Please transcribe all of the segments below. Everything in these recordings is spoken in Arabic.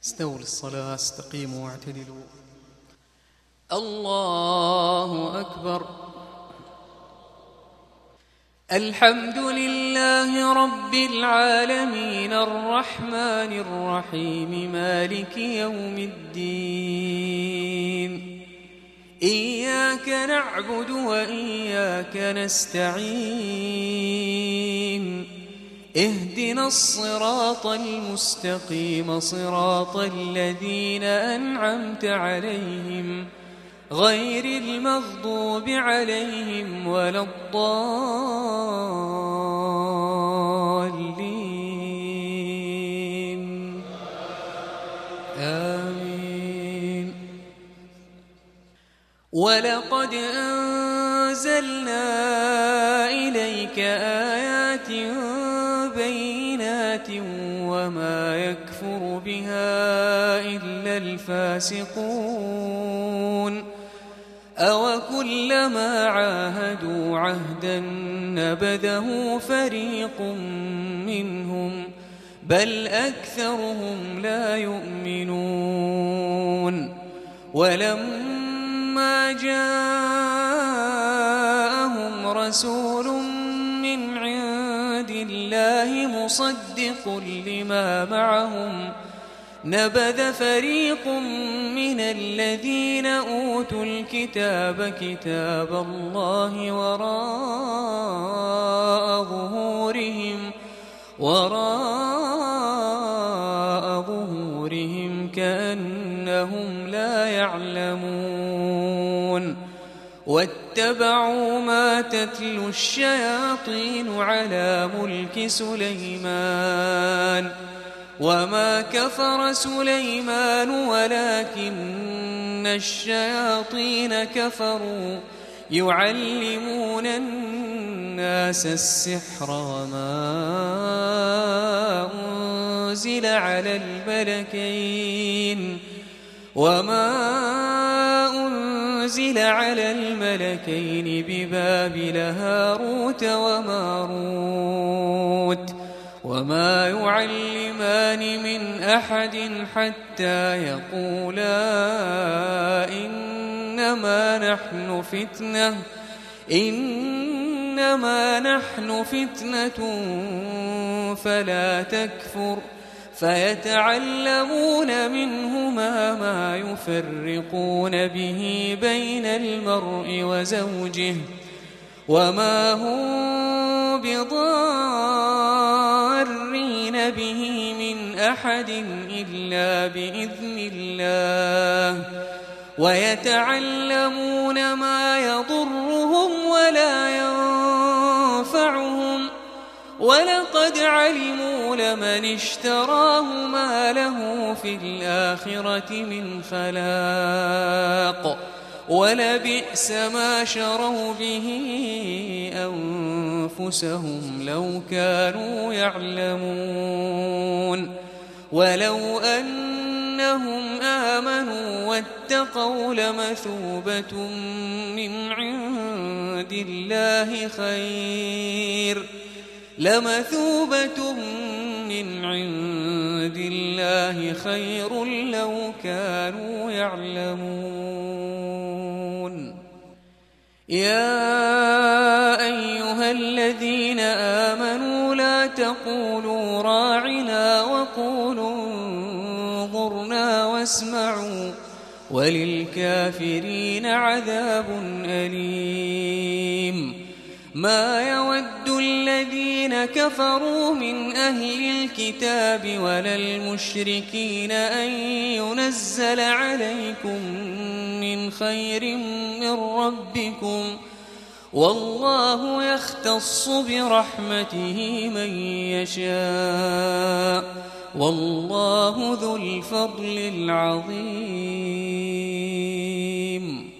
استووا للصلاة، استقيموا واعتدلوا. الله أكبر. الحمد لله رب العالمين الرحمن الرحيم مالك يوم الدين. إياك نعبد وإياك نستعين. اهدنا الصراط المستقيم صراط الذين أنعمت عليهم غير المغضوب عليهم ولا الضالين. آمين. ولقد أنزلنا إليك آيات بينات وما يكفر بها إلا الفاسقون. أوكلما عاهدوا عهدا نبذه فريق منهم بل أكثرهم لا يؤمنون. ولما جاءهم رسول من عند الله مصدق لما معهم نبذ فريق من الذين أوتوا الكتاب كتاب الله وراء ظهورهم كأنهم لا يعلمون. واتبعوا ما تتلو الشياطين على ملك سليمان وما كفر سليمان ولكن الشياطين كفروا يعلمون الناس السحر وما أنزل على الملكين ببابل هاروت وماروت وما يعلمان من أحد حتى يقولا إنما نحن فتنة فلا تكفر. فيتعلمون منهما ما يفرقون به بين المرء وزوجه وما هم بضارين به من أحد إلا بإذن الله. ويتعلمون ما يضرهم ولا ينفعهم ولقد علموا لمن اشتراه ما له في الآخرة من خلاق ولبئس ما شروا به أنفسهم لو كانوا يعلمون. ولو أنهم آمنوا واتقوا لمثوبة من عند الله خير لو كانوا يعلمون. يا أيها الذين آمنوا لا تقولوا راعنا وقولوا انظرنا واسمعوا وللكافرين عذاب أليم. ما يود الذين كفروا من أهل الكتاب ولا المشركين أن ينزل عليكم من خير من ربكم والله يختص برحمته من يشاء والله ذو الفضل العظيم.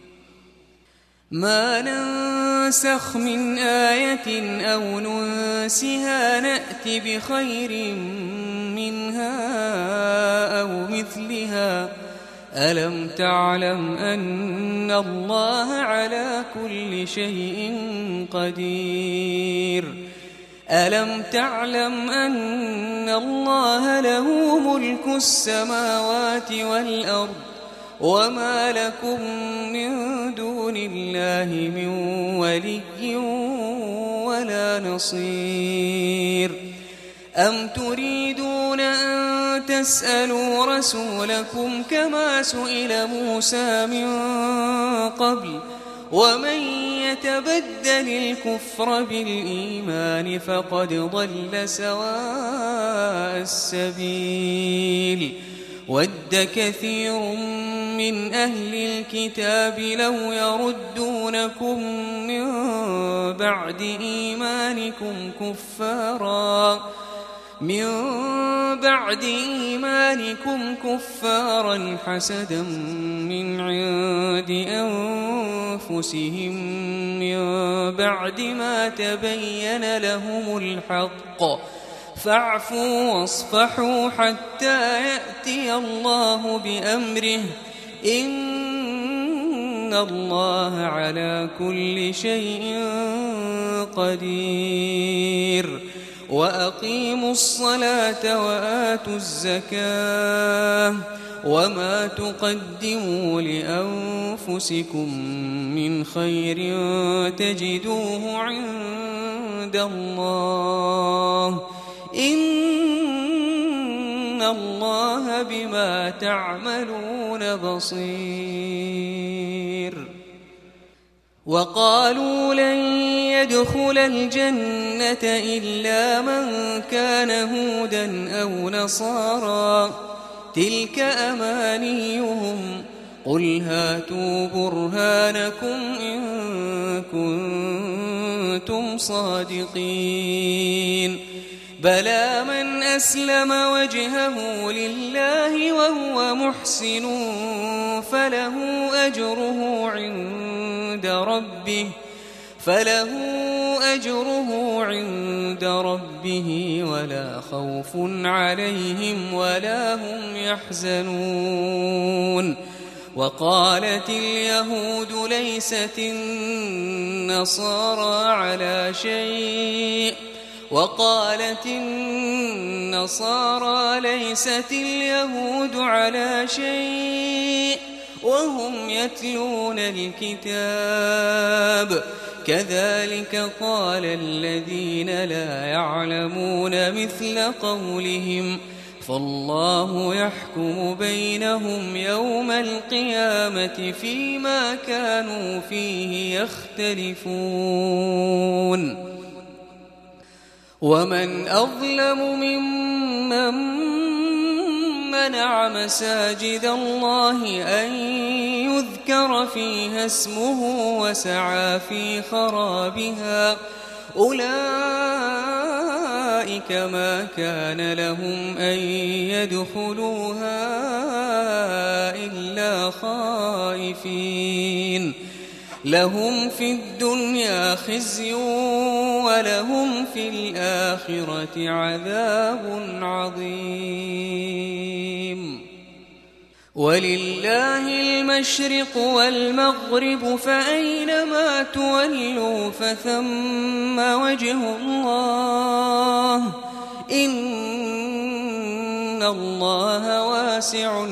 ما ننسخ من آية أو ننسها نأت بخير منها أو مثلها. ألم تعلم أن الله على كل شيء قدير. ألم تعلم أن الله له ملك السماوات والأرض وما لكم من دون الله من ولي ولا نصير أم تريدون أن تسألوا رسولكم كما سئل موسى من قبل ومن يتبدل الكفر بالإيمان فقد ضل سواء السبيل ود كثير من أهل الكتاب لو يردونكم من بعد إيمانكم كفارا حسدا من عند أنفسهم من بعد ما تبين لهم الحق فاعفوا واصفحوا حتى يأتي الله بأمره إن الله على كل شيء قدير وأقيموا الصلاة وآتوا الزكاة وما تقدموا لأنفسكم من خير تجدوه عند الله إن الله بما تعملون بصير وقالوا لن يدخل الجنة إلا من كان هودا أو نصارى تلك أمانيهم قل هاتوا برهانكم إن كنتم صادقين بلى من أسلم وجهه لله وهو محسن فله أجره عند ربه ولا خوف عليهم ولا هم يحزنون وقالت اليهود ليست النصارى على شيء وقالت النصارى ليست اليهود على شيء وهم يتلون الكتاب كذلك قال الذين لا يعلمون مثل قولهم فالله يحكم بينهم يوم القيامة فيما كانوا فيه يختلفون ومن أظلم ممن منع مساجد الله أن يذكر فيها اسمه وسعى في خرابها أولئك ما كان لهم أن يدخلوها إلا خائفين لهم في الدنيا خزي ولهم في الآخرة عذاب عظيم ولله المشرق والمغرب فأينما تولوا فثم وجه الله إن الله واسع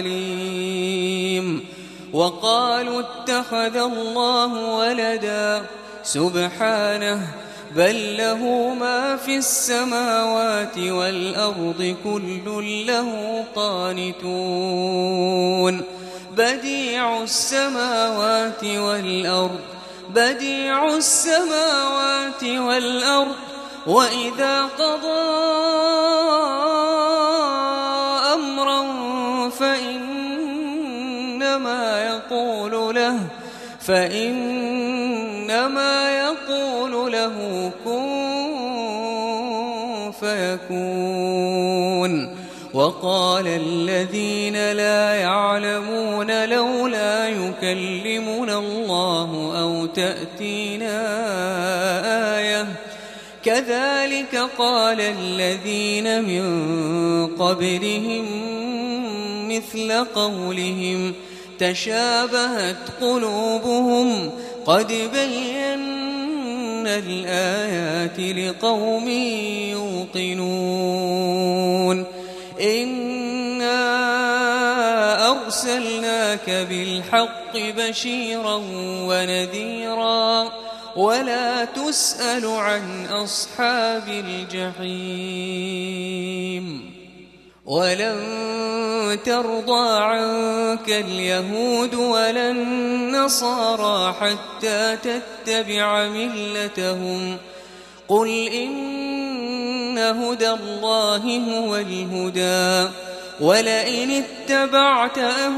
عليم وقالوا اتخذ الله ولدا سبحانه بل له ما في السماوات والأرض كل له قانتون بديع السماوات والأرض وإذا قضى أمرا فإنما يقول له كن فيكون وقال الذين لا يعلمون لولا يكلمنا الله أو تأتينا آية كذلك قال الذين من قبلهم مثل قولهم تشابهت قلوبهم قد بينا الآيات لقوم يوقنون إنا أرسلناك بالحق بشيرا ونذيرا ولا تسأل عن أصحاب الجحيم ولن ترضى عنك اليهود ولا النصارى حتى تتبع ملتهم قل إن هدى الله هو الهدى ولئن اتبعت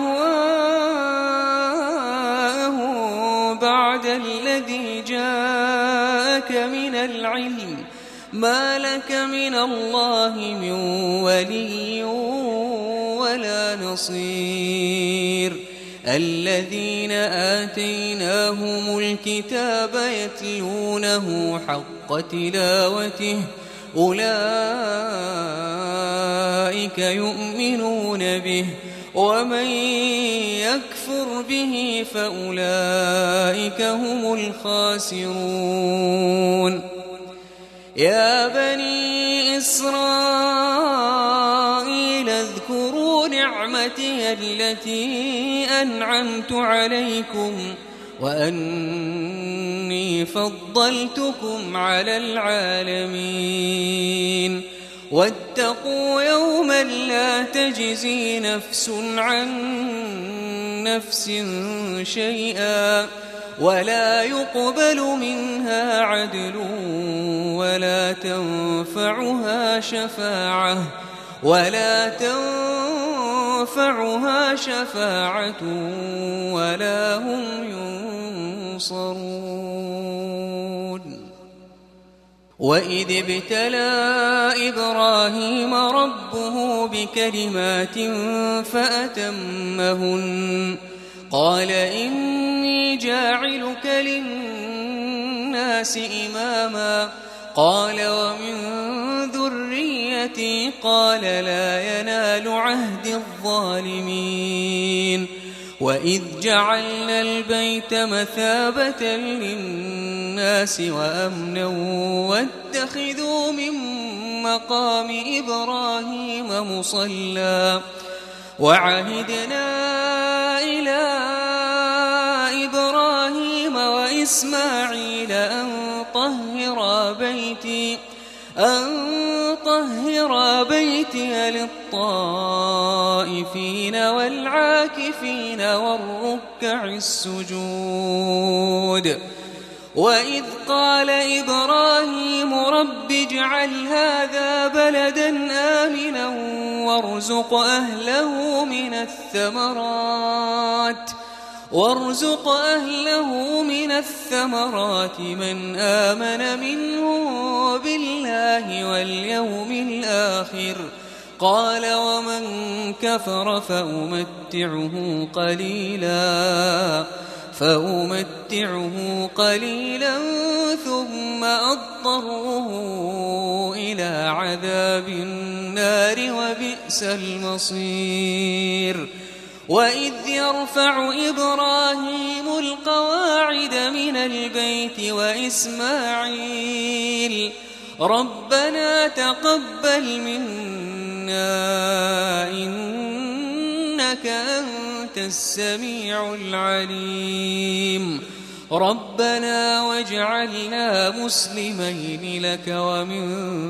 أهواءهم بعد الذي جاءك من العلم ما لك من الله من ولي ولا نصير الذين آتيناهم الكتاب يتلونه حق تلاوته أولئك يؤمنون به ومن يكفر به فأولئك هم الخاسرون يا بني إسرائيل اذكروا نعمتي التي أنعمت عليكم وأني فضلتكم على العالمين واتقوا يوما لا تجزي نفس عن نفس شيئا ولا يقبل منها عدل ولا تنفعها شفاعة ولا هم ينصرون وإذ ابتلى إبراهيم ربه بكلمات فأتمهن قال إني جاعلك للناس إماما قال ومن ذريتي قال لا ينال عهد الظالمين وإذ جعلنا البيت مثابة للناس وأمنا واتخذوا من مقام إبراهيم مصلى وعهدنا إلى إبراهيم وإسماعيل أن طهر بيتي للطائفين والعاكفين والركع السجود وإذ قال إبراهيم رب اجعل هذا بلدا آمنا وارزق أهله من الثمرات من آمن منهم بالله واليوم الآخر قال ومن كفر فأمتعه قليلا ثم أضطره إلى عذاب النار وبئس المصير وإذ يرفع إبراهيم القواعد من البيت وإسماعيل ربنا تقبل منا إنك أنت السميع العليم ربنا واجعلنا مسلمين لك ومن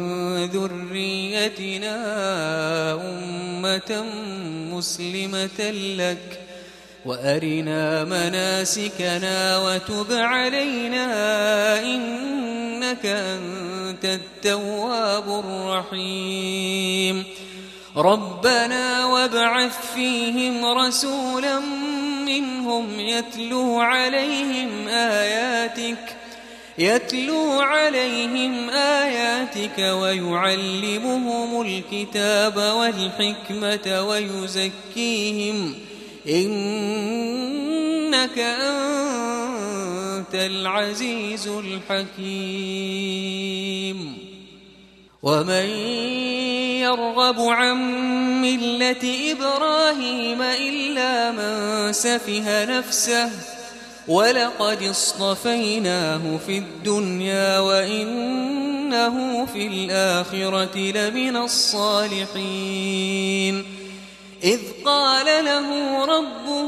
ذريتنا أمة مسلمة لك وأرنا مناسكنا وتب علينا إنك أنت التواب الرحيم ربنا وابعث فيهم رسولا منهم يتلو عليهم آياتك ويعلمهم الكتاب والحكمة ويزكيهم إنك أنت العزيز الحكيم ومن يرغب عن ملة إبراهيم إلا من سفه نفسه ولقد اصطفيناه في الدنيا وإنه في الآخرة لمن الصالحين إذ قال له ربه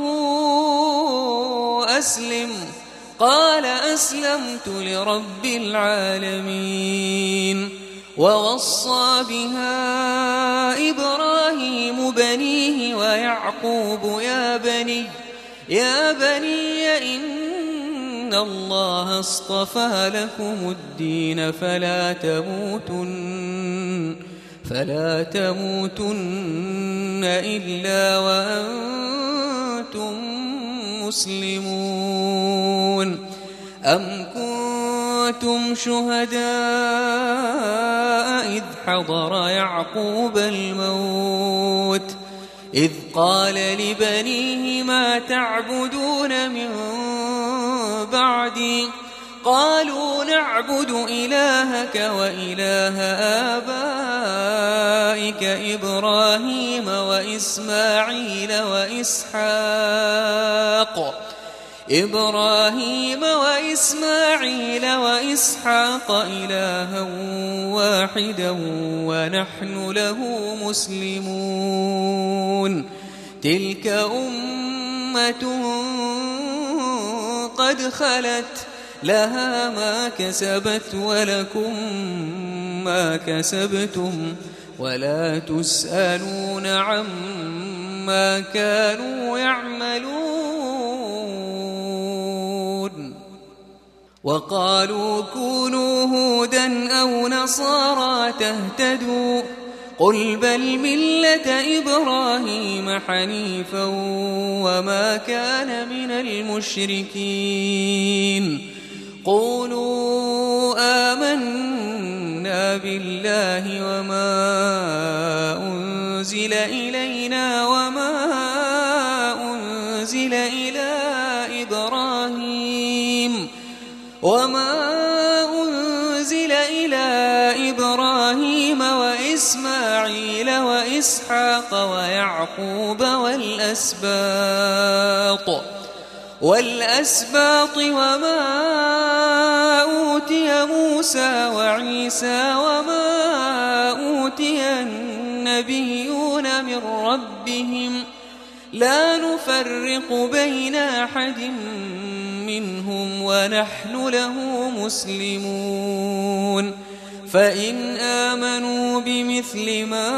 أسلم قال أسلمت لرب العالمين ووصى بها إبراهيم بنيه ويعقوب يا بني إن الله اصطفى لكم الدين فلا تموتن إلا وأنتم مسلمون أم كنتم شهداء إذ حضر يعقوب الموت إذ قال لبنيه ما تعبدون من بعدي قالوا نعبد إلهك وإله آبائك إبراهيم وإسماعيل وإسحاق إلها واحدا ونحن له مسلمون تلك أمة قد خلت لها ما كسبت ولكم ما كسبتم ولا تسألون عما كانوا يعملون وقالوا كونوا هودا أو نصارى تهتدوا قل بل ملة إبراهيم حنيفا وما كان من المشركين قولوا آمنا بالله وما أنزل إلينا وما أنزل إلى إبراهيم وإسماعيل وإسحاق ويعقوب والأسباط وما أوتي موسى وعيسى وما أوتي النبيون من ربهم لا نفرق بين أحد منهم ونحن له مسلمون فإن آمنوا بمثل ما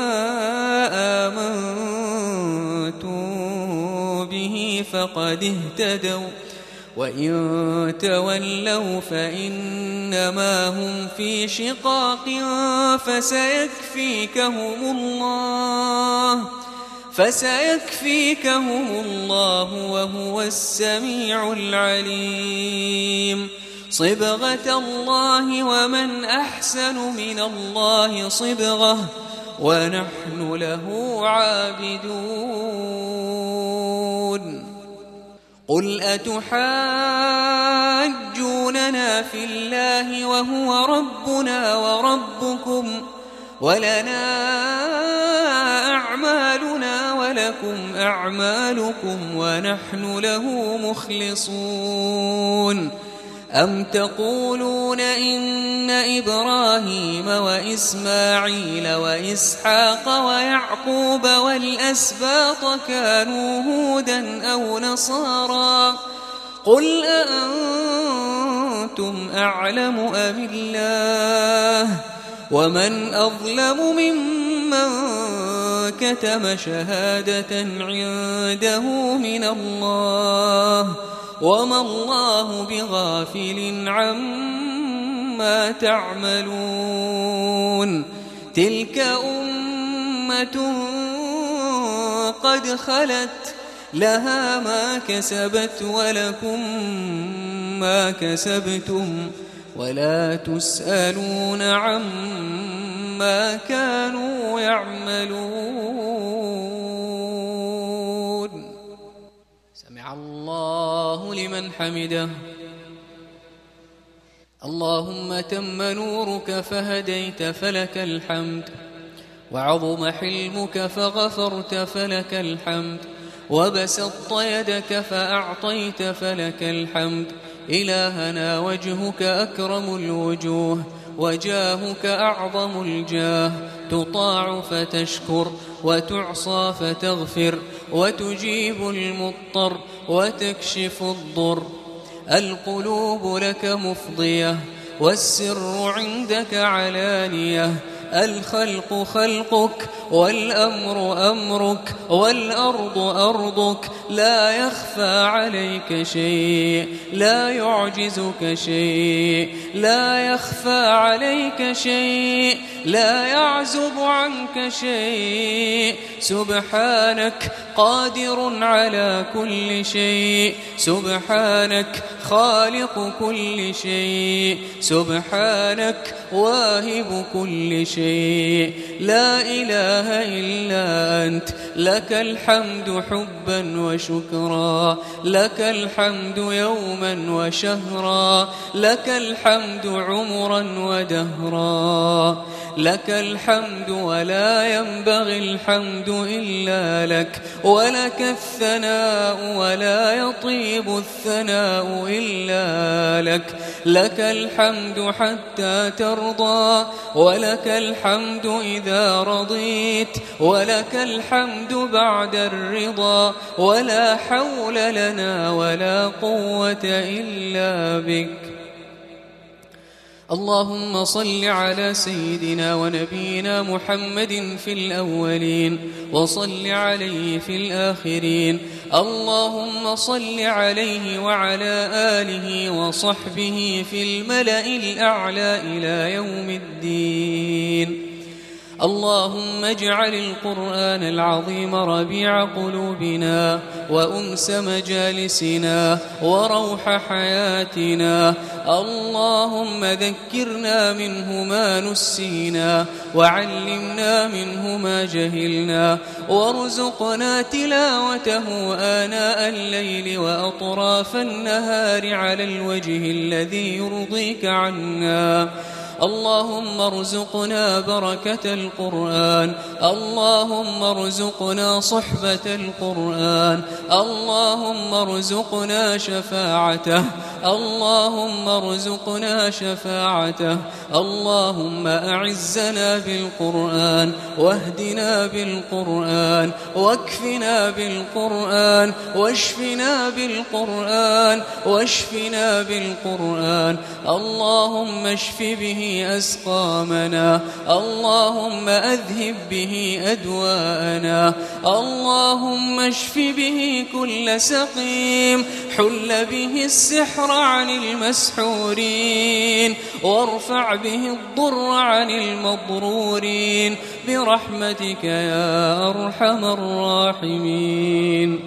آمنتم به فقد اهتدوا وإن تولوا فإنما هم في شقاق فسيكفيكهم الله وهو السميع العليم صبغة الله ومن أحسن من الله صبغة ونحن له عابدون قل أتحاجوننا في الله وهو ربنا وربكم ولنا أعمالنا ولكم أعمالكم ونحن له مخلصون أم تقولون إن إبراهيم وإسماعيل وإسحاق ويعقوب والأسباط كانوا هودا أو نصارى قل أأنتم أعلم أم الله ومن أظلم ممن كتم شهادة عنده من الله وما الله بغافل عما تعملون تلك أمة قد خلت لها ما كسبت ولكم ما كسبتم ولا تسألون عما كانوا يعملون سمع الله لمن حمده اللهم تم نورك فهديت فلك الحمد وعظم حلمك فغفرت فلك الحمد وبسطت يدك فأعطيت فلك الحمد. إلهنا وجهك أكرم الوجوه وجاهك أعظم الجاه، تطاع فتشكر وتعصى فتغفر وتجيب المضطر وتكشف الضر. القلوب لك مفضية والسر عندك علانية، الخلق خلقك والأمر أمرك والأرض أرضك، لا يخفى عليك شيء لا يعجزك شيء، لا يخفى عليك شيء لا يعزب عنك شيء. سبحانك قادر على كل شيء، سبحانك خالق كل شيء، سبحانك واهب كل شيء. لا إله إلا أنت، لك الحمد حبا وشكرا، لك الحمد يوما وشهرا، لك الحمد عمرا ودهرا، لك الحمد ولا ينبغي الحمد إلا لك، ولك الثناء ولا يطيب الثناء إلا لك. لك الحمد حتى ترضى، ولك الحمد إذا رضيت، ولك الحمد بعد الرضا، ولا حول لنا ولا قوة إلا بك. اللهم صل على سيدنا ونبينا محمد في الأولين وصل عليه في الآخرين. اللهم صل عليه وعلى آله وصحبه في الملأ الأعلى إلى يوم الدين. اللهم اجعل القرآن العظيم ربيع قلوبنا وأنس مجالسنا وروح حياتنا. اللهم ذكرنا منه ما نسينا وعلمنا منه ما جهلنا، وارزقنا تلاوته آناء الليل وأطراف النهار على الوجه الذي يرضيك عنا. اللهم ارزقنا بركة القرآن، اللهم ارزقنا صحبة القرآن، اللهم ارزقنا شفاعته، اللهم ارزقنا شفاعته. اللهم أعزنا بالقرآن واهدنا بالقرآن واكفنا بالقرآن واشفنا بالقرآن واشفنا بالقرآن. اللهم اشف به أسقامنا، اللهم أذهب به أدواءنا، اللهم اشف به كل سقيم حل به السحر عن المسحورين، وارفع به الضر عن المضرورين برحمتك يا أرحم الراحمين.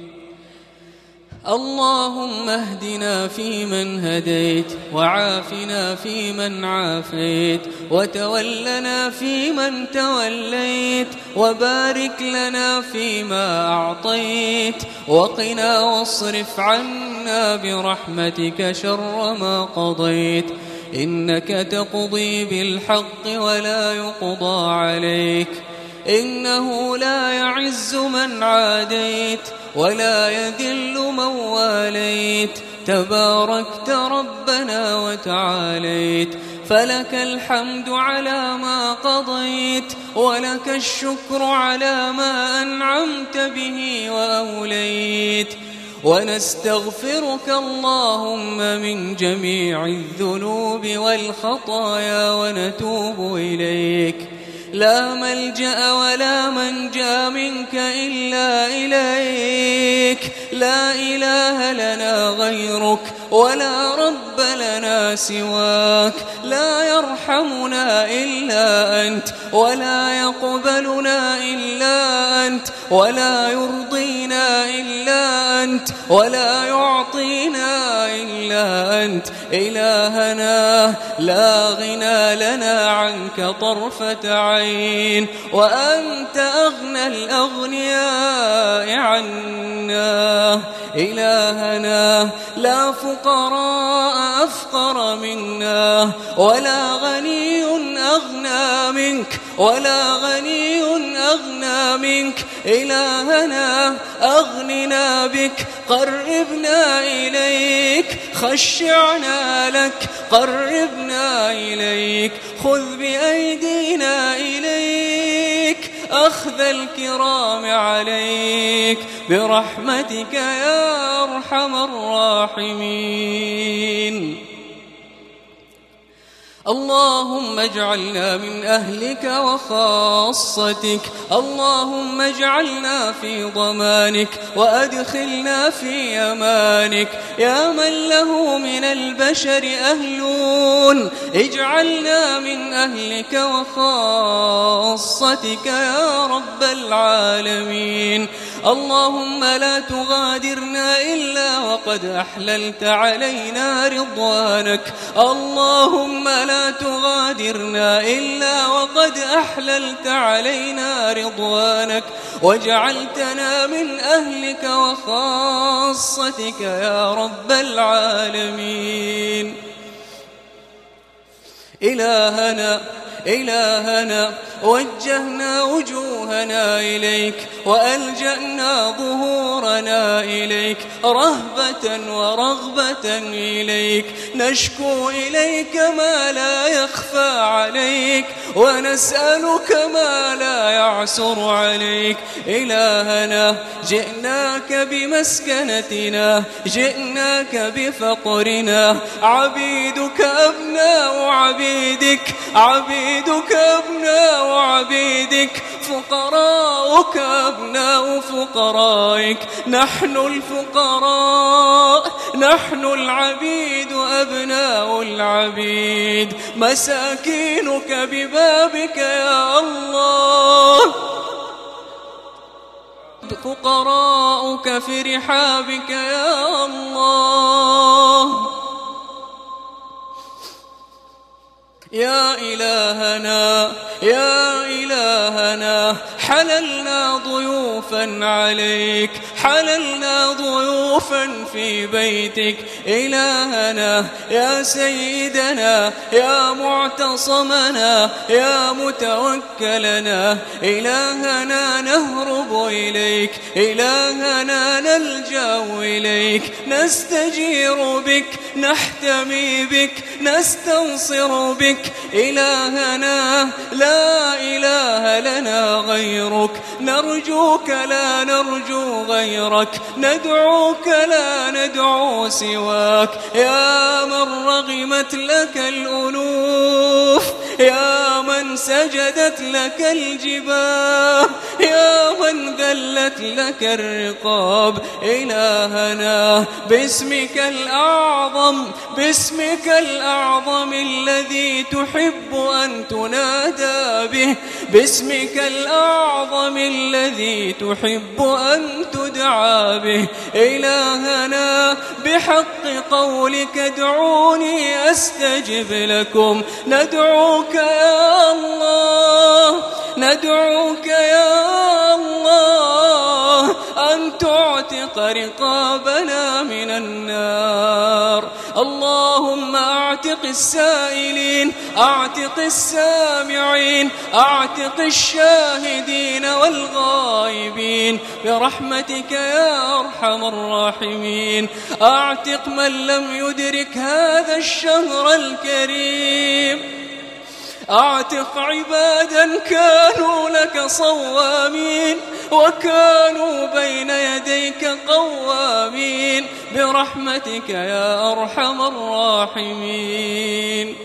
اللهم اهدنا فيمن هديت، وعافنا فيمن عافيت، وتولنا فيمن توليت، وبارك لنا فيما أعطيت، وقنا واصرف عنا برحمتك شر ما قضيت. إنك تقضي بالحق ولا يقضى عليك، إنه لا يعز من عاديت ولا يذل من واليت. تباركت ربنا وتعاليت، فلك الحمد على ما قضيت، ولك الشكر على ما أنعمت به وأوليت. ونستغفرك اللهم من جميع الذنوب والخطايا ونتوب إليك. لا ملجأ ولا منجا منك إلا إليك، لا إله لنا غيرك ولا رب لنا سواك، لا يرحمنا إلا أنت ولا يقبلنا إلا أنت ولا يرضينا إلا أنت ولا يعطينا إلا أنت. إلهنا لا غنى لنا عنك طرفة عين، وأنت أغنى الأغنياء عنا. إلهنا لا فقراء أفقر منا، ولا غني أغنى منك، ولا غني أغنى منك. إلهنا أغننا بك قربنا إليك، خشعنا لك قربنا إليك، خذ بأيدينا إليك أخذ الكرام عليك برحمتك يا أرحم الراحمين. اللهم اجعلنا من أهلك وخاصتك، اللهم اجعلنا في ضمانك وأدخلنا في أمانك، يا من له من البشر أهلون اجعلنا من أهلك وخاصتك يا رب العالمين. اللهم لا تغادرنا إلا وقد أحللت علينا رضوانك، اللهم لا تغادرنا إلا وقد أحللت علينا رضوانك وجعلتنا من أهلك وخاصتك يا رب العالمين. إلهنا وجهنا وجوهنا إليك وألجأنا ظهورنا إليك رهبة ورغبة إليك، نشكو إليك ما لا يخفى عليك ونسألك ما لا يعسر عليك. إلهنا جئناك بمسكنتنا، جئناك بفقرنا، عبيدك أبناء عبيدك، عبيدك أبناء عبيدك، فقراؤك أبناء فقرائك، نحن الفقراء، نحن العبيد أبناء العبيد، مساكينك ببابك يا الله، فقراؤك في رحابك يا الله. يا إلهنا يا إلهنا حللنا ضيوفا عليك، حللنا ضيوفا في بيتك. إلهنا يا سيدنا يا معتصمنا يا متوكلنا، إلهنا نهرب إليك، إلهنا نلجأ إليك، نستجير بك، نحتمي بك، نستنصر بك. إلهنا لا إله لنا غيرك، نرجوك لا نرجو غيرك، ندعوك لا ندعو سواك، يا من رغمت لك الأنوف، يا من سجدت لك الجباه، يا من ذلت لك الرقاب. إلهنا باسمك الأعظم، باسمك الأعظم الذي تحب أن تنادى به، باسمك الأعظم الذي تحب أن تدعى به. إلهنا بحق قولك ادعوني أستجب لكم، ندعوك يا الله، ندعوك يا الله أن تعتق رقابنا من النار. اللهم أعتق السائلين، أعتق السامعين، أعتق الشاهدين والغائبين برحمتك يا أرحم الراحمين. أعتق من لم يدرك هذا الشهر الكريم، أعتق عبادا كانوا لك صوامين وكانوا بين يديك قوامين برحمتك يا أرحم الراحمين.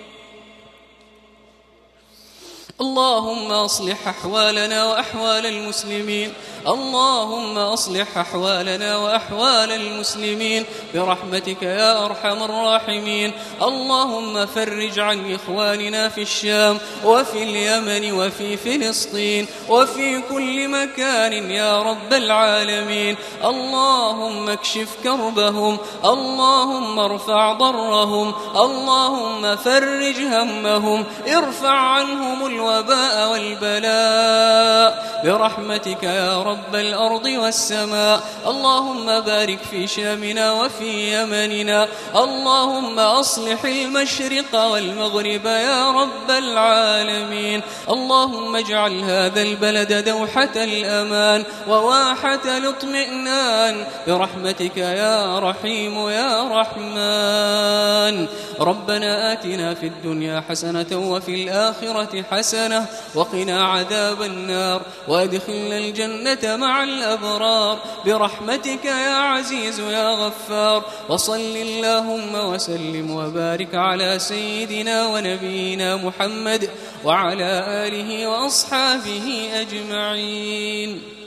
اللهم أصلح أحوالنا وأحوال المسلمين، اللهم أصلح أحوالنا وأحوال المسلمين برحمتك يا أرحم الراحمين. اللهم فرج عن إخواننا في الشام وفي اليمن وفي فلسطين وفي كل مكان يا رب العالمين. اللهم اكشف كربهم، اللهم ارفع ضرهم، اللهم فرج همهم، ارفع عنهم الوباء والبلاء برحمتك يا رب الأرض والسماء. اللهم بارك في شامنا وفي يمننا. اللهم أصلح المشرق والمغرب يا رب العالمين. اللهم اجعل هذا البلد دوحة الأمان وواحة الاطمئنان برحمتك يا رحيم يا رحمن. ربنا آتنا في الدنيا حسنة وفي الآخرة حسنة وقنا عذاب النار وادخلنا الجنة مع الأبرار برحمتك يا عزيز يا غفار. وصل اللهم وسلم وبارك على سيدنا ونبينا محمد وعلى آله وأصحابه أجمعين.